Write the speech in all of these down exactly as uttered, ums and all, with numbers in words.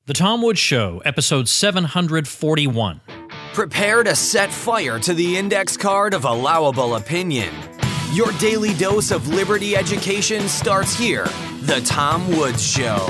The Tom Woods Show, episode seven forty-one. Prepare to set fire to the index card of allowable opinion. Your daily dose of liberty education starts here. The Tom Woods Show.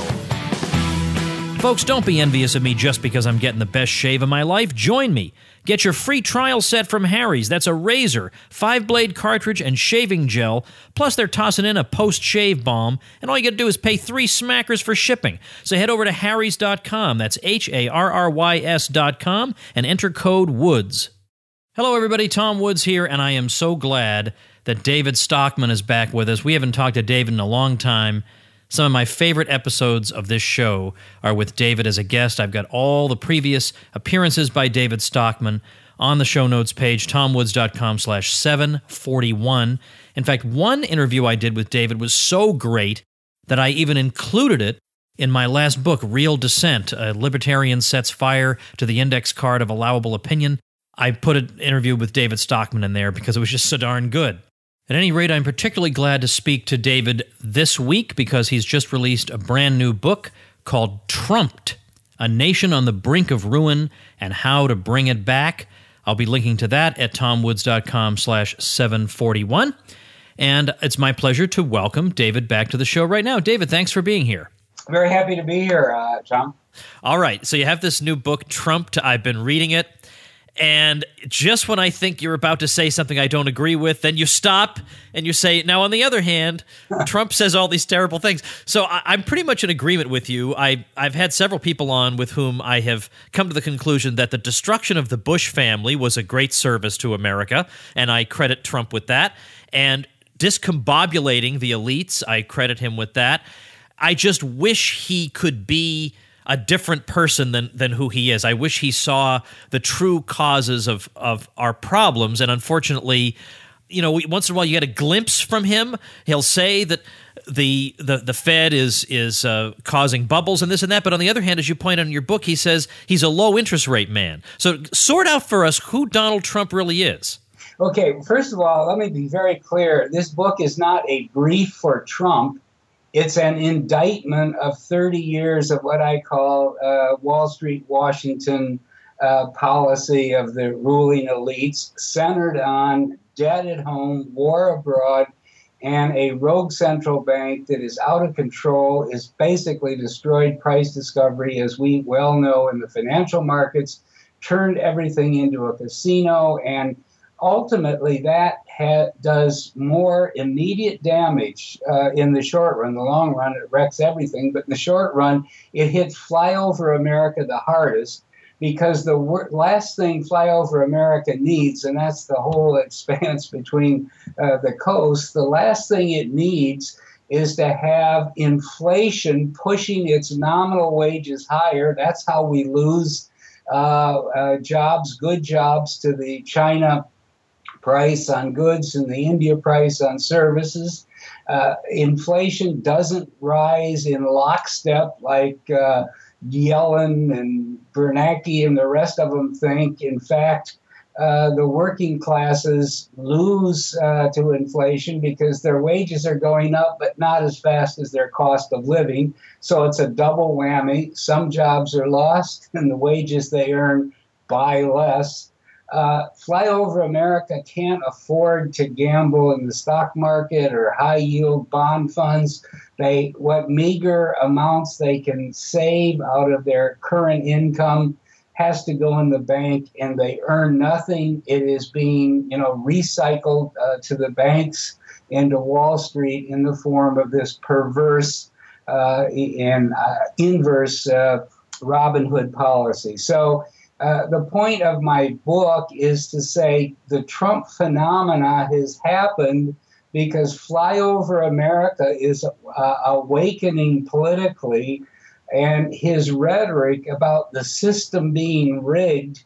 Folks, don't be envious of me just because I'm getting the best shave of my life. Join me. Get your free trial set from Harry's. That's a razor, five-blade cartridge, and shaving gel. Plus, they're tossing in a post-shave balm, and all you got to do is pay three smackers for shipping. So head over to harrys dot com, that's H A R R Y S dot com, and enter code WOODS. Hello, everybody. Tom Woods here, and I am so glad that David Stockman is back with us. We haven't talked to David in a long time. Some of my favorite episodes of this show are with David as a guest. I've got all the previous appearances by David Stockman on the show notes page, tomwoods.com slash 741. In fact, one interview I did with David was so great that I even included it in my last book, Real Dissent, A Libertarian Sets Fire to the Index Card of Allowable Opinion. I put an interview with David Stockman in there because it was just so darn good. At any rate, I'm particularly glad to speak to David this week because he's just released a brand new book called Trumped, A Nation on the Brink of Ruin and How to Bring It Back. I'll be linking to that at tomwoods.com slash 741. And it's my pleasure to welcome David back to the show right now. David, thanks for being here. Very happy to be here, uh, Tom. All right, so you have this new book, Trumped. I've been reading it. And just when I think you're about to say something I don't agree with, then you stop and you say, now, on the other hand, Trump says all these terrible things. So I, I'm pretty much in agreement with you. I, I've had several people on with whom I have come to the conclusion that the destruction of the Bush family was a great service to America, and I credit Trump with that. And discombobulating the elites, I credit him with that. I just wish he could be a different person than than who he is. I wish he saw the true causes of, of our problems, and unfortunately, you know, once in a while you get a glimpse from him. He'll say that the the, the Fed is is uh, causing bubbles and this and that, but on the other hand, as you point out in your book, he says he's a low interest rate man. So sort out for us who Donald Trump really is. Okay, first of all, let me be very clear. This book is not a brief for Trump. It's an indictment of thirty years of what I call uh, Wall Street, Washington uh, policy of the ruling elites, centered on debt at home, war abroad, and a rogue central bank that is out of control, is basically destroyed price discovery, as we well know in the financial markets, turned everything into a casino, and ultimately that ha- does more immediate damage uh, in the short run. The long run, it wrecks everything. But in the short run, it hits flyover America the hardest, because the wor- last thing flyover America needs, and that's the whole expanse between uh, the coasts, the last thing it needs is to have inflation pushing its nominal wages higher. That's how we lose uh, uh, jobs, good jobs, to the China price on goods and the India price on services. Uh, inflation doesn't rise in lockstep like uh, Yellen and Bernanke and the rest of them think. In fact, uh, the working classes lose uh, to inflation because their wages are going up, but not as fast as their cost of living. So it's a double whammy. Some jobs are lost and the wages they earn buy less. Uh, flyover America can't afford to gamble in the stock market or high-yield bond funds. They, what meager amounts they can save out of their current income has to go in the bank, and they earn nothing. It is being, you know, recycled uh, to the banks into Wall Street in the form of this perverse uh, and uh, inverse uh, Robin Hood policy. So Uh, the point of my book is to say the Trump phenomena has happened because flyover America is uh, awakening politically, and his rhetoric about the system being rigged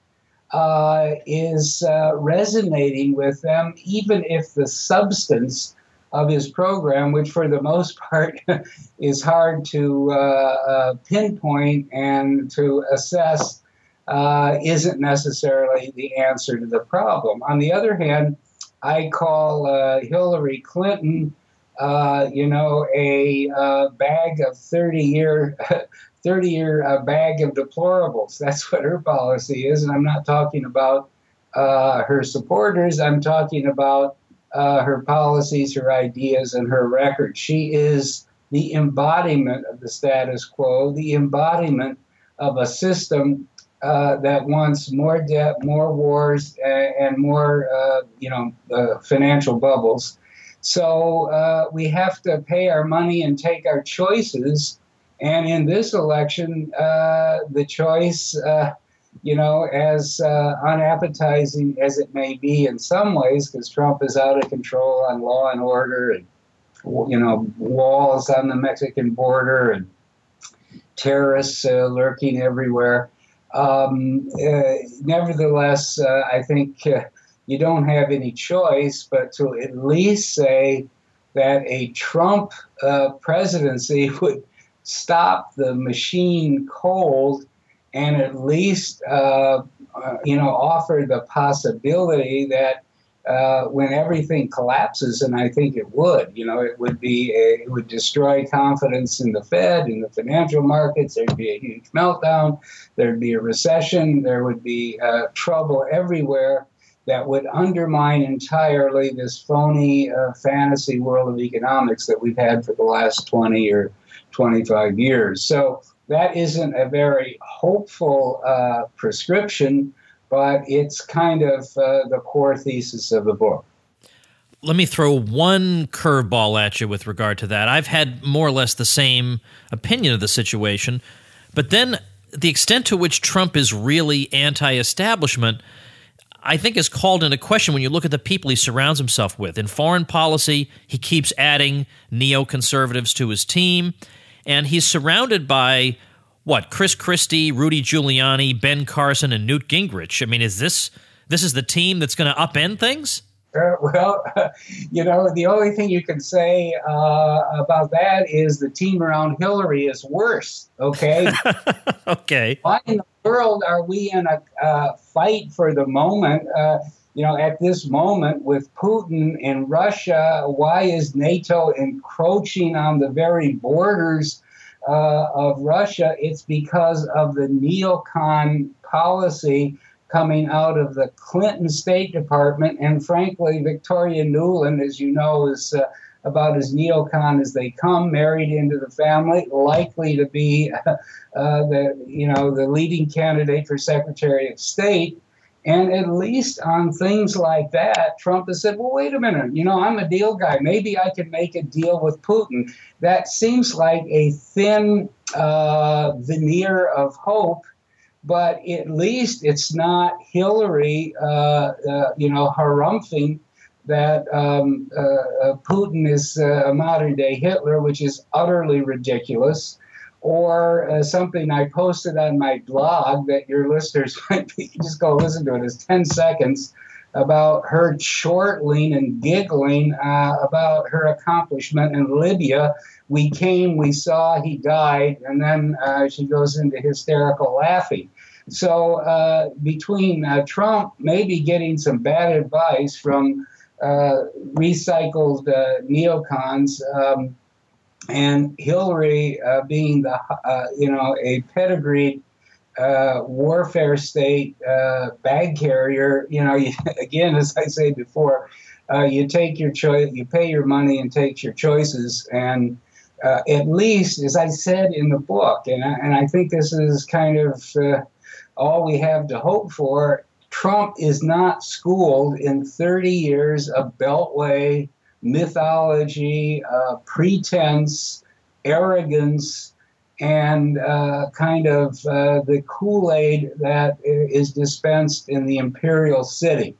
uh, is uh, resonating with them, even if the substance of his program, which for the most part is hard to uh, uh, pinpoint and to assess, Uh, isn't necessarily the answer to the problem. On the other hand, I call uh, Hillary Clinton, uh, you know, a uh, bag of thirty-year, thirty-year uh, bag of deplorables. That's what her policy is. And I'm not talking about uh, her supporters. I'm talking about uh, her policies, her ideas, and her record. She is the embodiment of the status quo, the embodiment of a system uh, that wants more debt, more wars, and, and more, uh, you know, uh, financial bubbles. So uh, we have to pay our money and take our choices. And in this election, uh, the choice, uh, you know, as uh, unappetizing as it may be in some ways, because Trump is out of control on law and order and, you know, walls on the Mexican border and terrorists uh, lurking everywhere. Um, uh, nevertheless, uh, I think uh, you don't have any choice but to at least say that a Trump uh, presidency would stop the machine cold and at least, uh, uh, you know, offer the possibility that uh, when everything collapses, and I think it would, you know, it would be, a, it would destroy confidence in the Fed, in the financial markets. There'd be a huge meltdown. There'd be a recession. There would be uh, trouble everywhere that would undermine entirely this phony uh, fantasy world of economics that we've had for the last twenty or twenty-five years. So that isn't a very hopeful uh, prescription, but it's kind of uh, the core thesis of the book. Let me throw one curveball at you with regard to that. I've had more or less the same opinion of the situation, but then the extent to which Trump is really anti-establishment, I think, is called into question when you look at the people he surrounds himself with. In foreign policy, he keeps adding neoconservatives to his team, and he's surrounded by, what, Chris Christie, Rudy Giuliani, Ben Carson, and Newt Gingrich. I mean, is this this is the team that's going to upend things? Uh, well, uh, you know, the only thing you can say uh, about that is the team around Hillary is worse, okay? Okay. Why in the world are we in a uh, fight for the moment? Uh, you know, at this moment with Putin in Russia, why is NATO encroaching on the very borders uh, of Russia? It's because of the neocon policy coming out of the Clinton State Department. And frankly, Victoria Nuland, as you know, is uh, about as neocon as they come, married into the family, likely to be uh, uh, the, you know, the leading candidate for Secretary of State. And at least on things like that, Trump has said, well, wait a minute, you know, I'm a deal guy. Maybe I can make a deal with Putin. That seems like a thin uh, veneer of hope. But at least it's not Hillary, uh, uh, you know, harumphing that um, uh, uh, Putin is uh, a modern-day Hitler, which is utterly ridiculous, or uh, something I posted on my blog that your listeners might be, just go listen to it. It's ten seconds about her chortling and giggling uh, about her accomplishment in Libya. We came, we saw, he died, and then uh, she goes into hysterical laughing. So uh, between uh, Trump maybe getting some bad advice from uh, recycled uh, neocons um, and Hillary uh, being the uh, you know a pedigreed uh, warfare state uh, bag carrier, you know, you, again, as I say before, uh, you take your choice, you pay your money and take your choices. And uh, at least, as I said in the book, and I, and I think this is kind of uh, all we have to hope for, Trump is not schooled in thirty years of Beltway mythology, uh, pretense, arrogance, and uh, kind of uh, the Kool-Aid that is dispensed in the imperial city.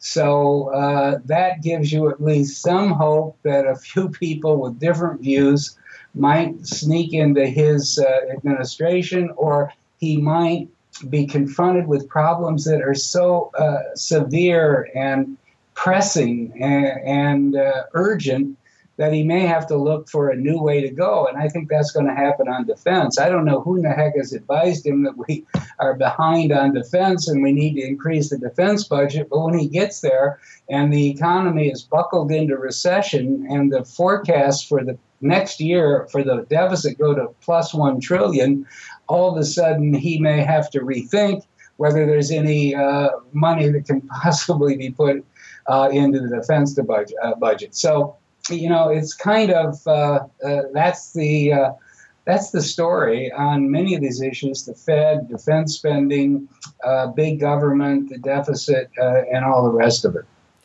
So uh, that gives you at least some hope that a few people with different views might sneak into his uh, administration, or he might be confronted with problems that are so uh, severe and pressing and, and uh, urgent that he may have to look for a new way to go. And I think that's going to happen on defense. I don't know who in the heck has advised him that we are behind on defense and we need to increase the defense budget. But when he gets there and the economy is buckled into recession and the forecast for the next year for the deficit go to plus one trillion, all of a sudden he may have to rethink whether there's any uh, money that can possibly be put uh, into the defense budget. Uh, budget. So, you know, it's kind of uh, uh, that's the uh, that's the story on many of these issues: the Fed, defense spending, uh, big government, the deficit, uh, and all the rest of it.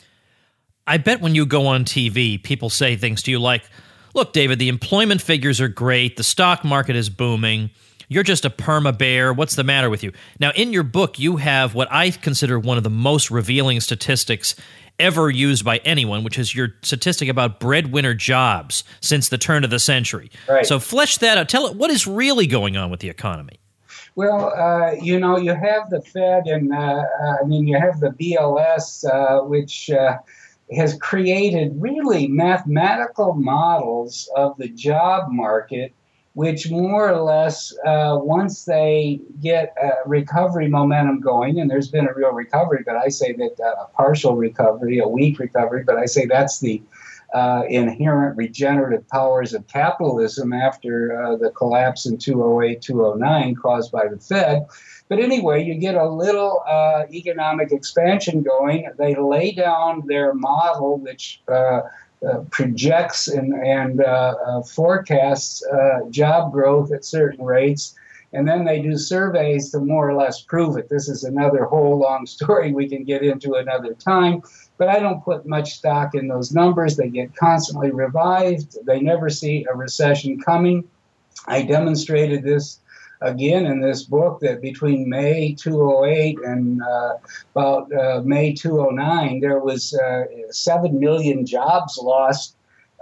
I bet when you go on T V, people say things to you like, "Look, David, the employment figures are great. The stock market is booming. You're just a perma bear. What's the matter with you?" Now, in your book, you have what I consider one of the most revealing statistics ever used by anyone, which is your statistic about breadwinner jobs since the turn of the century. Right. So flesh that out. Tell it what is really going on with the economy. Well, uh, you know, you have the Fed and, uh, I mean, you have the B L S, uh, which uh, has created really mathematical models of the job market, which more or less, uh, once they get uh, recovery momentum going, and there's been a real recovery, but I say that uh, a partial recovery, a weak recovery, but I say that's the uh, inherent regenerative powers of capitalism after uh, the collapse in two oh eight, two oh nine caused by the Fed. But anyway, you get a little uh, economic expansion going. They lay down their model, which uh, Uh, projects and, and uh, uh, forecasts uh, job growth at certain rates, and then they do surveys to more or less prove it. This is another whole long story we can get into another time, but I don't put much stock in those numbers. They get constantly revised. They never see a recession coming. I demonstrated this again in this book, that between May two oh eight and uh, about uh, May two oh nine, there was uh, seven million jobs lost,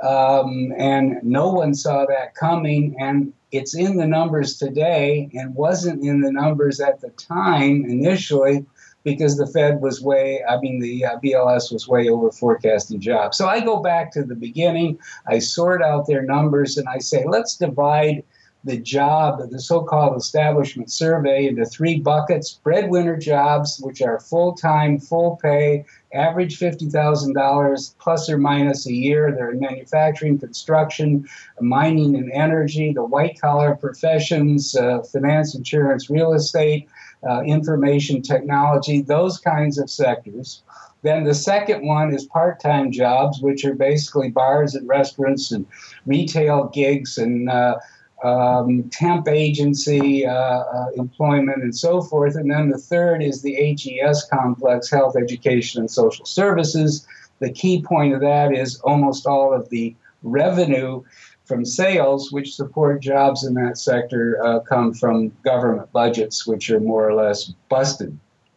um, and no one saw that coming. And it's in the numbers today and wasn't in the numbers at the time initially, because the Fed was way, I mean, the uh, B L S was way over forecasting jobs. So I go back to the beginning, I sort out their numbers, and I say, let's divide the job, the so-called establishment survey, into three buckets: breadwinner jobs, which are full-time, full pay, average fifty thousand dollars plus or minus a year. They're in manufacturing, construction, mining and energy, the white-collar professions, uh, finance, insurance, real estate, uh, information technology, those kinds of sectors. Then the second one is part-time jobs, which are basically bars and restaurants and retail gigs and uh, Um, temp agency, uh, uh, employment, and so forth. And then the third is the H E S complex, health, education, and social services. The key point of that is almost all of the revenue from sales, which support jobs in that sector, uh, come from government budgets, which are more or less busted.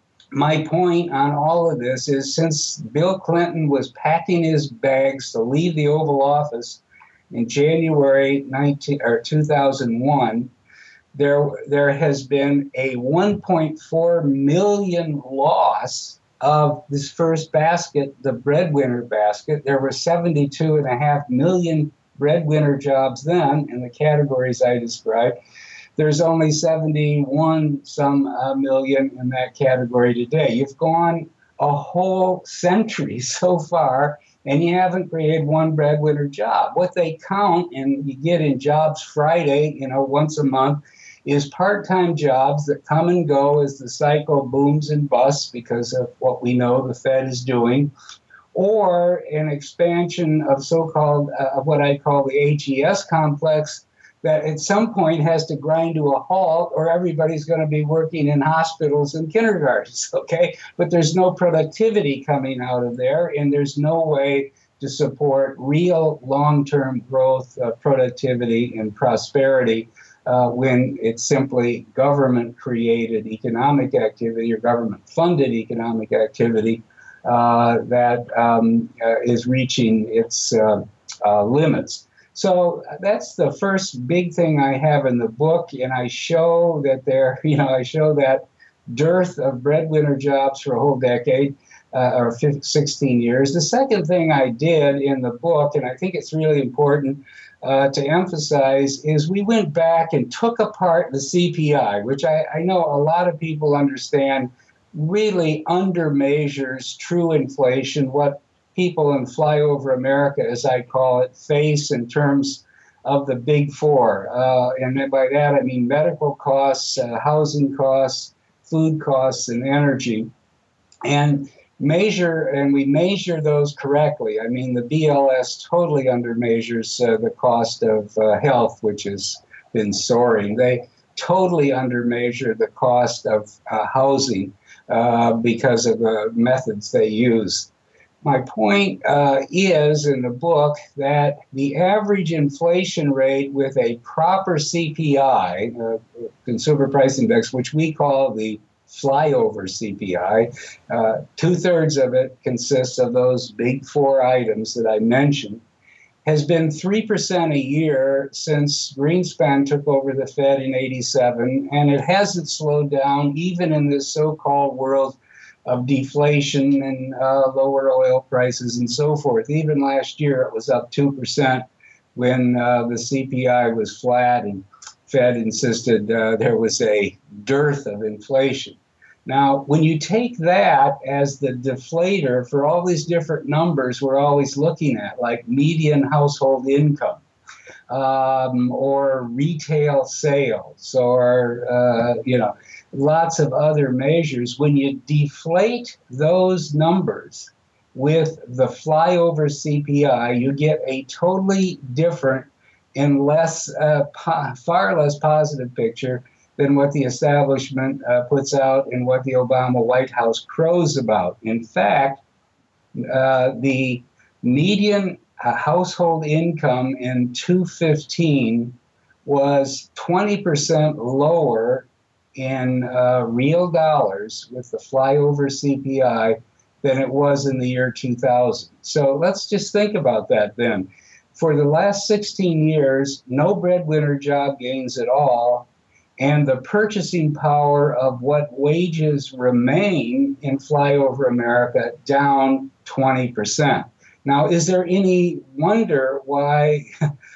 My point on all of this is, since Bill Clinton was packing his bags to leave the Oval Office in January nineteen or two thousand one, there there has been a one point four million loss of this first basket, the breadwinner basket. There were seventy-two and a half million breadwinner jobs then in the categories I described. There's only seventy-one some uh, million in that category today. You've gone a whole century so far, and you haven't created one breadwinner job. What they count, and you get in Jobs Friday, you know, once a month, is part-time jobs that come and go as the cycle booms and busts because of what we know the Fed is doing, or an expansion of so-called, uh, what I call the H E S complex, that at some point has to grind to a halt, or everybody's going to be working in hospitals and kindergartens, okay? But there's no productivity coming out of there, and there's no way to support real long-term growth, uh, productivity, and prosperity uh, when it's simply government-created economic activity or government-funded economic activity uh, that um, uh, is reaching its uh, uh, limits. So that's the first big thing I have in the book, and I show that there, you know, I show that dearth of breadwinner jobs for a whole decade, uh, or fifteen, sixteen years. The second thing I did in the book, and I think it's really important uh, to emphasize, is we went back and took apart the C P I, which I, I know a lot of people understand really undermeasures true inflation, what people in Flyover America, as I call it, face in terms of the big four. Uh, and by that, I mean medical costs, uh, housing costs, food costs, and energy. And measure, and we measure those correctly. I mean, the B L S totally undermeasures uh, the cost of uh, health, which has been soaring. They totally undermeasure the cost of uh, housing uh, because of the methods they use. My point uh, is in the book that the average inflation rate with a proper C P I, uh, Consumer Price Index, which we call the flyover C P I, uh, two-thirds of it consists of those big four items that I mentioned, has been three percent a year since Greenspan took over the Fed in eighty-seven, and it hasn't slowed down even in this so-called world of deflation and uh, lower oil prices and so forth. Even last year, it was up two percent when uh, the C P I was flat and Fed insisted uh, there was a dearth of inflation. Now, when you take that as the deflator for all these different numbers we're always looking at, like median household income, um, or retail sales, or, uh, you know, lots of other measures, when you deflate those numbers with the flyover C P I, you get a totally different and less, uh, po- far less positive picture than what the establishment uh, puts out and what the Obama White House crows about. In fact, uh, the median uh, household income in two fifteen was twenty percent lower in uh, real dollars with the flyover C P I than it was in the year two thousand. So let's just think about that then. For the last sixteen years, no breadwinner job gains at all, and the purchasing power of what wages remain in flyover America down twenty percent. Now, is there any wonder why,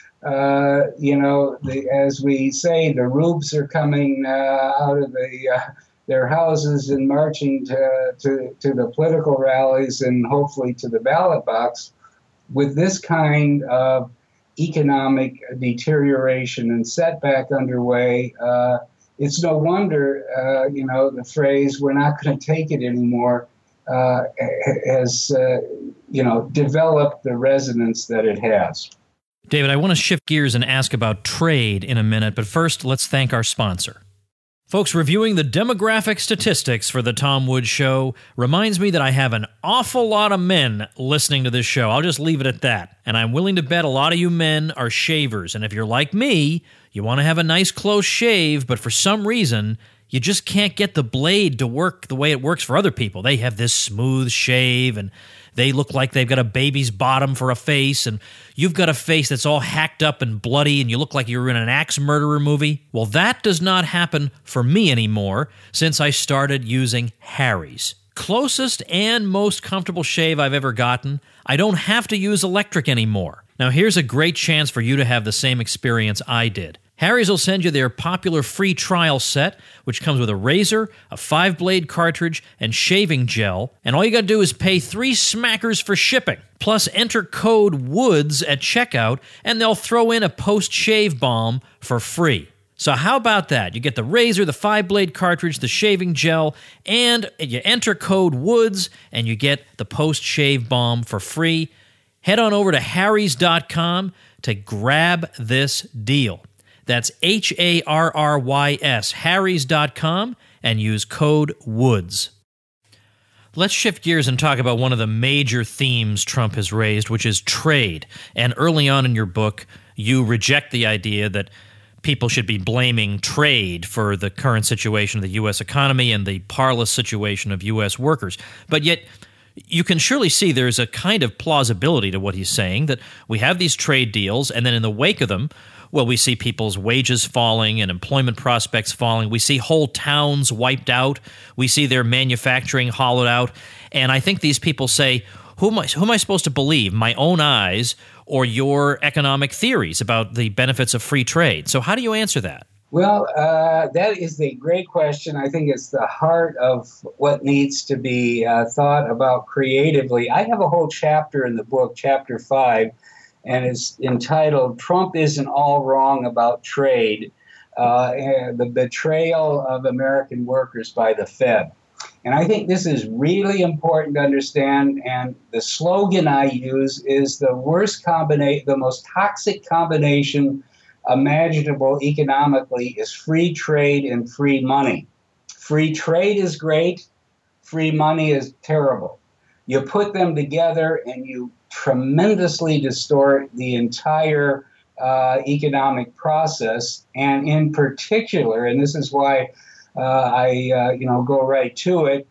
uh, you know, the, as we say, the rubes are coming uh, out of the, uh, their houses and marching to, to, to the political rallies and hopefully to the ballot box with this kind of economic deterioration and setback underway? Uh, it's no wonder, uh, you know, the phrase, we're not going to take it anymore, uh, has, uh, you know, developed the resonance that it has. David, I want to shift gears and ask about trade in a minute, but first, let's thank our sponsor. Folks, reviewing the demographic statistics for the Tom Woods Show reminds me that I have an awful lot of men listening to this show. I'll just leave it at that. And I'm willing to bet a lot of you men are shavers. And if you're like me, you want to have a nice close shave, but for some reason, you just can't get the blade to work the way it works for other people. They have this smooth shave, and they look like they've got a baby's bottom for a face, and you've got a face that's all hacked up and bloody, and you look like you're in an axe murderer movie. Well, that does not happen for me anymore since I started using Harry's. Closest and most comfortable shave I've ever gotten. I don't have to use electric anymore. Now, here's a great chance for you to have the same experience I did. Harry's will send you their popular free trial set, which comes with a razor, a five-blade cartridge, and shaving gel, and all you got to do is pay three smackers for shipping. Plus, enter code WOODS at checkout, and they'll throw in a post-shave balm for free. So how about that? You get the razor, the five-blade cartridge, the shaving gel, and you enter code WOODS, and you get the post-shave balm for free. Head on over to harrys dot com to grab this deal. That's H A R R Y S, harrys dot com, and use code WOODS. Let's shift gears and talk about one of the major themes Trump has raised, which is trade. And early on in your book, you reject the idea that people should be blaming trade for the current situation of the U S economy and the parlous situation of U S workers. But yet, you can surely see there's a kind of plausibility to what he's saying, that we have these trade deals, and then in the wake of them, well, we see people's wages falling and employment prospects falling. We see whole towns wiped out. We see their manufacturing hollowed out. And I think these people say, who am I, who am I supposed to believe, my own eyes or your economic theories about the benefits of free trade? So how do you answer that? Well, uh, that is a great question. I think it's the heart of what needs to be uh, thought about creatively. I have a whole chapter in the book, chapter five, and it's entitled "Trump Isn't All Wrong About Trade: uh, and the Betrayal of American Workers by the Fed." And I think this is really important to understand. And the slogan I use is the worst combination, the most toxic combination imaginable economically is free trade and free money. Free trade is great. Free money is terrible. You put them together and you tremendously distort the entire uh, economic process. And in particular, and this is why uh, I uh, you know go right to it,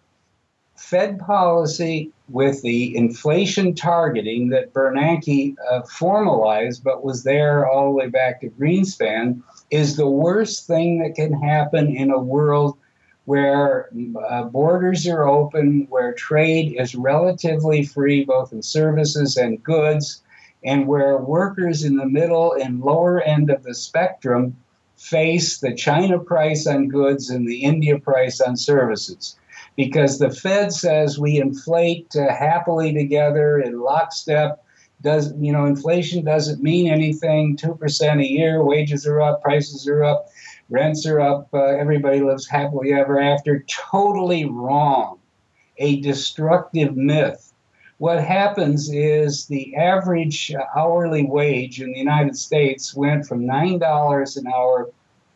Fed policy with the inflation targeting that Bernanke uh, formalized, but was there all the way back to Greenspan, is the worst thing that can happen in a world where uh, borders are open, where trade is relatively free, both in services and goods, and where workers in the middle and lower end of the spectrum face the China price on goods and the India price on services. Because the Fed says we inflate uh, happily together in lockstep. Does you know inflation doesn't mean anything. Two percent a year, wages are up, prices are up, rents are up. Uh, everybody lives happily ever after. Totally wrong. A destructive myth. What happens is the average hourly wage in the United States went from nine dollars an hour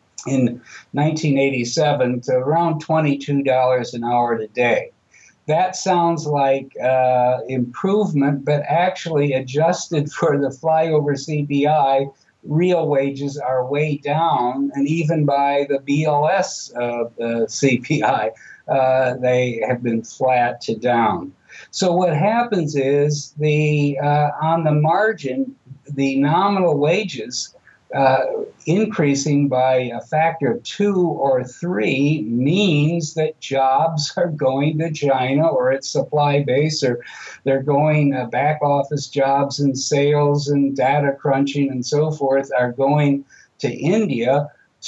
in nineteen eighty-seven to around twenty-two dollars an hour today. That sounds like uh, improvement, but actually adjusted for the flyover C P I, real wages are way down, and even by the B L S uh, the C P I, uh, they have been flat to down. So what happens is the uh, on the margin, the nominal wages Uh, increasing by a factor of two or three means that jobs are going to China or its supply base, or they're going uh, back office jobs and sales and data crunching and so forth are going to India.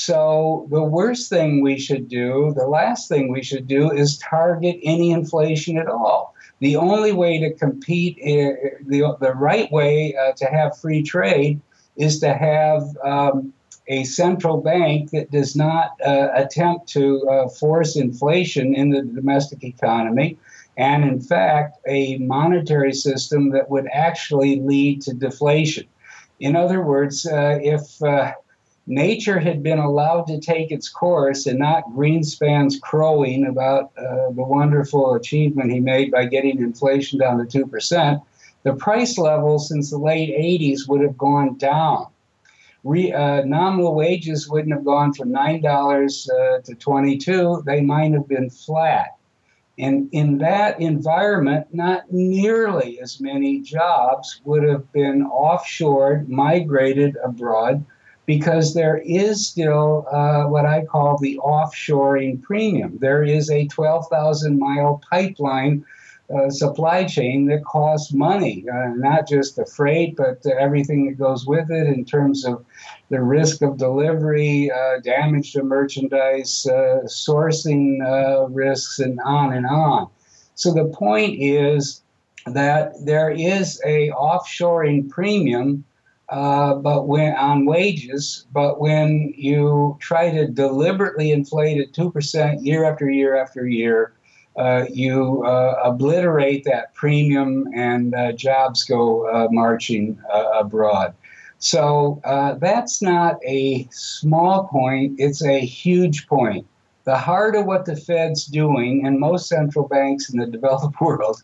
So the worst thing we should do, the last thing we should do, is target any inflation at all. The only way to compete, uh, the, the right way uh, to have free trade is to have um, a central bank that does not uh, attempt to uh, force inflation in the domestic economy, and in fact, a monetary system that would actually lead to deflation. In other words, uh, if uh, nature had been allowed to take its course and not Greenspan's crowing about uh, the wonderful achievement he made by getting inflation down to two percent, the price level since the late eighties would have gone down. Re, uh, nominal wages wouldn't have gone from nine dollars uh, to twenty-two dollars. They might have been flat. And in that environment, not nearly as many jobs would have been offshored, migrated abroad, because there is still uh, what I call the offshoring premium. There is a twelve thousand mile pipeline Uh, supply chain that costs money, uh, not just the freight, but uh, everything that goes with it in terms of the risk of delivery, uh, damage to merchandise, uh, sourcing uh, risks, and on and on. So the point is that there is a offshoring premium uh, but when on wages, but when you try to deliberately inflate at two percent year after year after year, Uh, you uh, obliterate that premium and uh, jobs go uh, marching uh, abroad. So uh, that's not a small point, it's a huge point. The heart of what the Fed's doing, and most central banks in the developed world,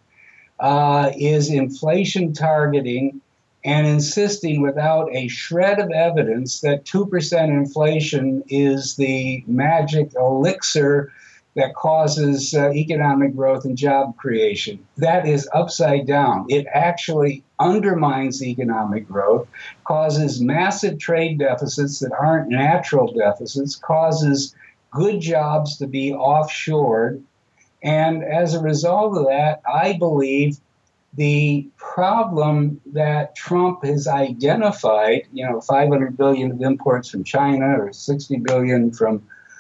uh, is inflation targeting and insisting without a shred of evidence that two percent inflation is the magic elixir that causes uh, economic growth and job creation. That is upside down. It actually undermines economic growth, causes massive trade deficits that aren't natural deficits, causes good jobs to be offshored. And as a result of that, I believe the problem that Trump has identified, you know, five hundred billion of imports from China or sixty billion from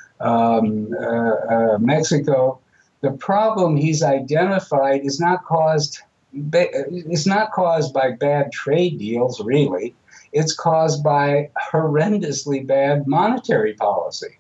Um, uh, uh, Mexico, the problem he's identified is not caused it's not caused by bad trade deals, really. It's caused by horrendously bad monetary policy.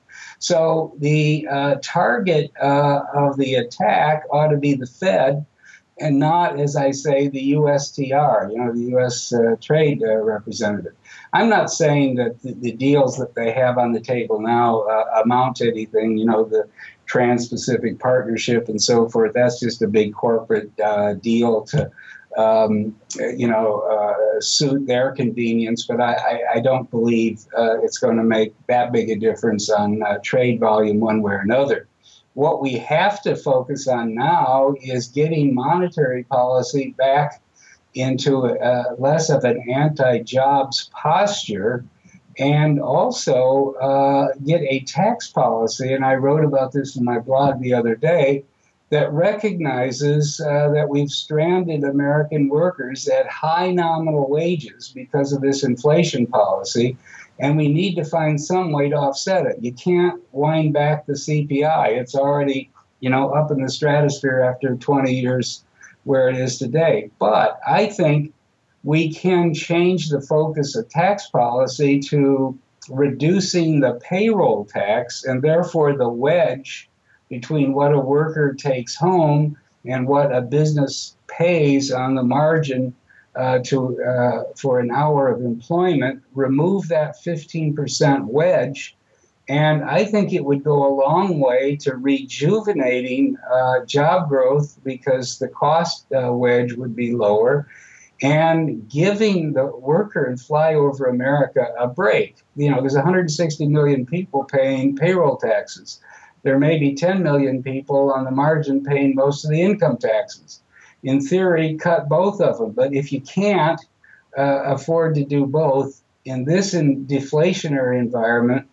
So the uh, target uh, of the attack ought to be the Fed and not, as I say, the U S T R, you know, the U S uh, trade uh, representative. I'm not saying that the, the deals that they have on the table now uh, amount to anything, you know, the Trans-Pacific Partnership and so forth. That's just a big corporate uh, deal to, um, you know, uh, suit their convenience. But I, I, I don't believe uh, it's going to make that big a difference on uh, trade volume one way or another. What we have to focus on now is getting monetary policy back into uh, less of an anti-jobs posture, and also uh, get a tax policy, and I wrote about this in my blog the other day, that recognizes uh, that we've stranded American workers at high nominal wages because of this inflation policy, and we need to find some way to offset it. You can't wind back the C P I. It's already, you know, up in the stratosphere after twenty years where it is today. But I think we can change the focus of tax policy to reducing the payroll tax and therefore the wedge between what a worker takes home and what a business pays on the margin uh, to uh, for an hour of employment. Remove that fifteen percent wedge, and I think it would go a long way to rejuvenating uh, job growth because the cost uh, wedge would be lower, and giving the worker in flyover America a break. You know, there's one hundred sixty million people paying payroll taxes. There may be ten million people on the margin paying most of the income taxes. In theory, cut both of them. But if you can't uh, afford to do both in this in deflationary environment,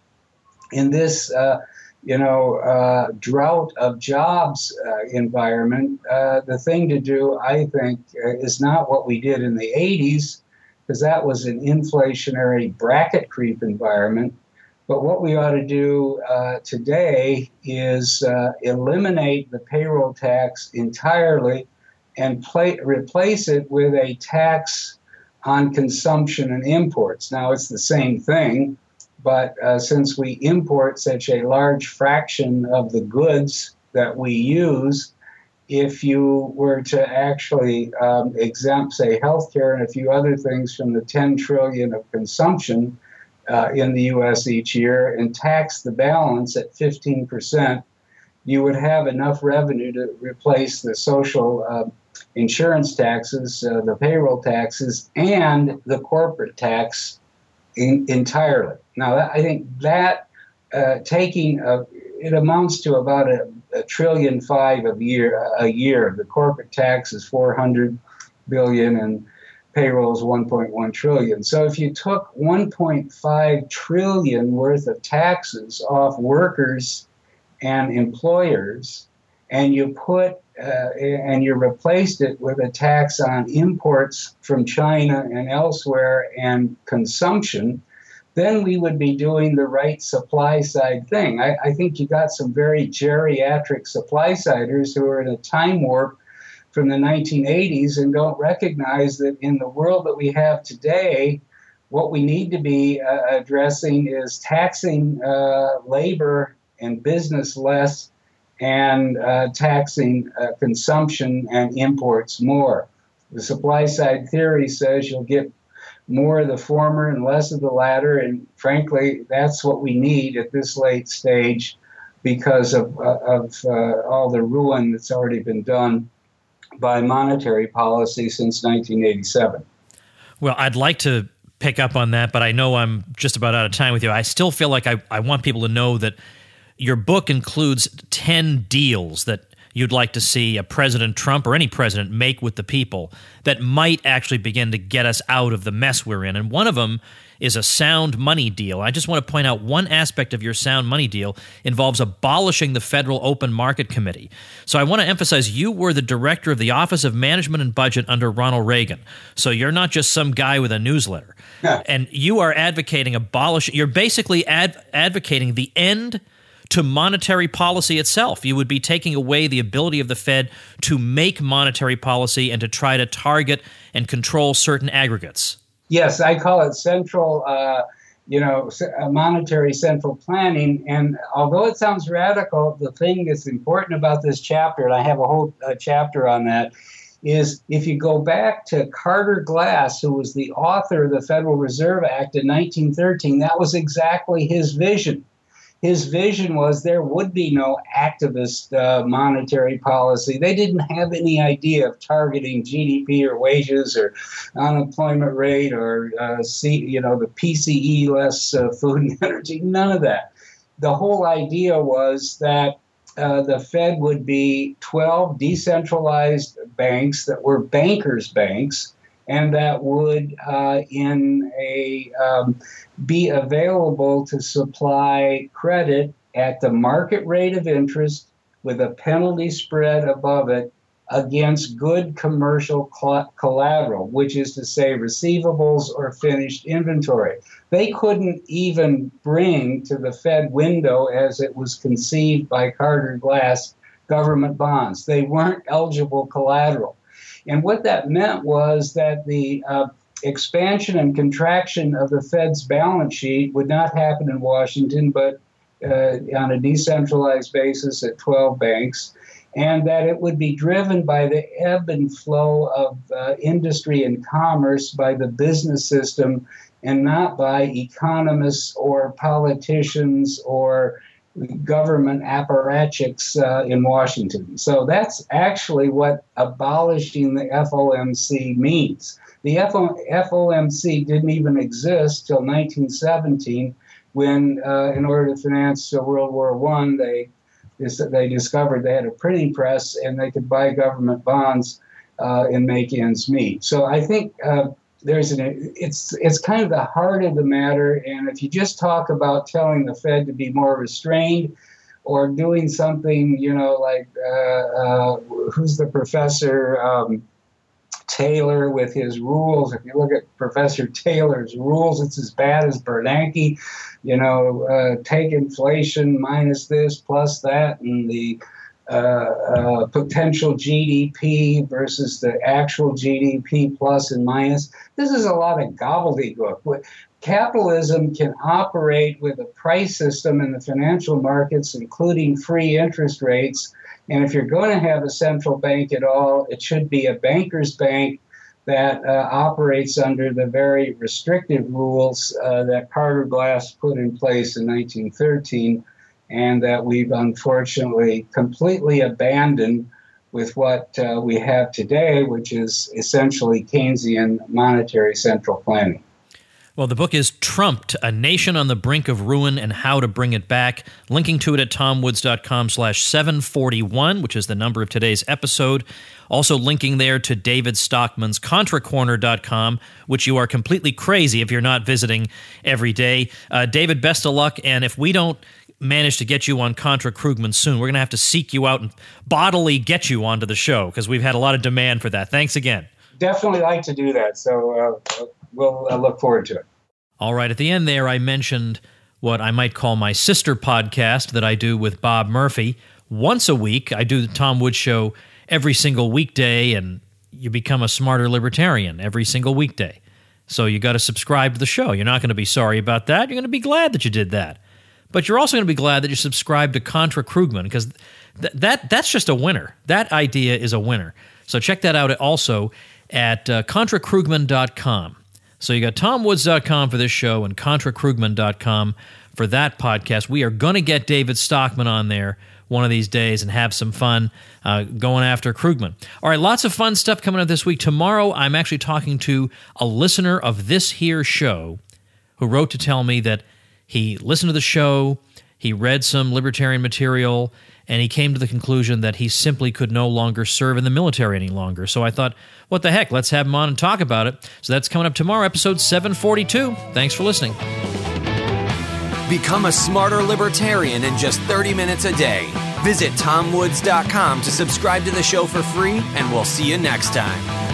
in this uh, you know uh, drought of jobs uh, environment, uh, the thing to do, I think, uh, is not what we did in the eighties, because that was an inflationary bracket creep environment. But what we ought to do uh, today is uh, eliminate the payroll tax entirely and play, replace it with a tax on consumption and imports. Now, it's the same thing, but uh, since we import such a large fraction of the goods that we use, if you were to actually um, exempt, say, healthcare and a few other things from the ten trillion dollars of consumption uh, in the U S each year and tax the balance at fifteen percent, you would have enough revenue to replace the social uh, insurance taxes, uh, the payroll taxes, and the corporate tax in, entirely. Now, I think that uh, taking a, it amounts to about a, a trillion five a year. A year. The corporate tax is four hundred billion, and payroll is one point one trillion. So, if you took one point five trillion worth of taxes off workers and employers, and you put uh, and you replaced it with a tax on imports from China and elsewhere and consumption, then we would be doing the right supply side thing. I, I think you got some very geriatric supply siders who are in a time warp from the nineteen eighties and don't recognize that in the world that we have today, what we need to be uh, addressing is taxing uh, labor and business less, and uh, taxing uh, consumption and imports more. The supply side theory says you'll get more of the former and less of the latter, and frankly, that's what we need at this late stage because of, uh, of uh, all the ruin that's already been done by monetary policy since nineteen eighty-seven. Well, I'd like to pick up on that, but I know I'm just about out of time with you. I still feel like I, I want people to know that your book includes ten deals that you'd like to see a President Trump or any president make with the people that might actually begin to get us out of the mess we're in. And one of them is a sound money deal. I just want to point out one aspect of your sound money deal involves abolishing the Federal Open Market Committee. So I want to emphasize you were the director of the Office of Management and Budget under Ronald Reagan. So you're not just some guy with a newsletter. Yeah. And you are advocating abolishing – you're basically ad- advocating the end – to monetary policy itself. You would be taking away the ability of the Fed to make monetary policy and to try to target and control certain aggregates. Yes, I call it central, uh, you know, monetary central planning. And although it sounds radical, the thing that's important about this chapter, and I have a whole uh, chapter on that, is if you go back to Carter Glass, who was the author of the Federal Reserve Act in nineteen thirteen, that was exactly his vision. His vision was there would be no activist uh, monetary policy. They didn't have any idea of targeting G D P or wages or unemployment rate or, uh, C, you know, the P C E, less uh, food and energy, none of that. The whole idea was that uh, the Fed would be twelve decentralized banks that were bankers' banks, and that would, uh, in a um, be available to supply credit at the market rate of interest with a penalty spread above it against good commercial cl- collateral, which is to say receivables or finished inventory. They couldn't even bring to the Fed window, as it was conceived by Carter Glass, government bonds. They weren't eligible collateral. And what that meant was that the uh, expansion and contraction of the Fed's balance sheet would not happen in Washington, but uh, on a decentralized basis at twelve banks, and that it would be driven by the ebb and flow of uh, industry and commerce, by the business system, and not by economists or politicians or government apparatchiks uh, in Washington. So that's actually what abolishing the F O M C means. The F O M C didn't even exist till nineteen seventeen, when, uh, in order to finance World War One, they they discovered they had a printing press and they could buy government bonds uh, and make ends meet. So I think uh, there's an it's it's kind of the heart of the matter. And if you just talk about telling the Fed to be more restrained, or doing something, you know, like uh, uh, who's the professor? Um, Taylor with his rules. If you look at Professor Taylor's rules, it's as bad as Bernanke. You know, uh, take inflation minus this plus that, and the uh, uh, potential G D P versus the actual G D P plus and minus. This is a lot of gobbledygook. Capitalism can operate with a price system in the financial markets, including free interest rates. And if you're going to have a central bank at all, it should be a banker's bank that uh, operates under the very restrictive rules uh, that Carter Glass put in place in nineteen thirteen, and that we've unfortunately completely abandoned with what uh, we have today, which is essentially Keynesian monetary central planning. Well, the book is Trumped, A Nation on the Brink of Ruin and How to Bring It Back. Linking to it at tomwoods.com slash 741, which is the number of today's episode. Also linking there to David Stockman's Contra Corner dot com, which you are completely crazy if you're not visiting every day. Uh, David, best of luck, and if we don't manage to get you on Contra Krugman soon, we're going to have to seek you out and bodily get you onto the show, because we've had a lot of demand for that. Thanks again. Definitely like to do that, so uh, we'll uh, look forward to it. All right, at the end there, I mentioned what I might call my sister podcast that I do with Bob Murphy. Once a week, I do the Tom Woods Show every single weekday, and you become a smarter libertarian every single weekday. So you got to subscribe to the show. You're not going to be sorry about that. You're going to be glad that you did that. But you're also going to be glad that you subscribed to Contra Krugman, because th- that that's just a winner. That idea is a winner. So check that out also at uh, Contra Krugman dot com. So you got Tom Woods dot com for this show and Contra Krugman dot com for that podcast. We are going to get David Stockman on there one of these days and have some fun uh, going after Krugman. All right, lots of fun stuff coming up this week. Tomorrow, I'm actually talking to a listener of this here show who wrote to tell me that he listened to the show, he read some libertarian material, and he came to the conclusion that he simply could no longer serve in the military any longer. So I thought, what the heck, let's have him on and talk about it. So that's coming up tomorrow, episode seven forty-two. Thanks for listening. Become a smarter libertarian in just thirty minutes a day. Visit tom woods dot com to subscribe to the show for free, and we'll see you next time.